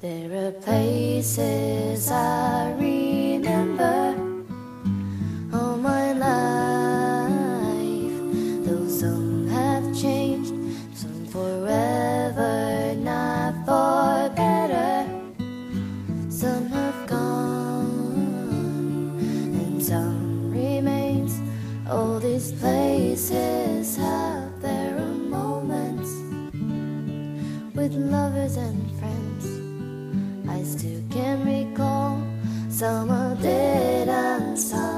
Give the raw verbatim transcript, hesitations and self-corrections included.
There are places I remember all my life, though some have changed, some forever, not for better. Some have gone and some remains. All these places have their own moments with lovers and friends. I still can recall some are dead and some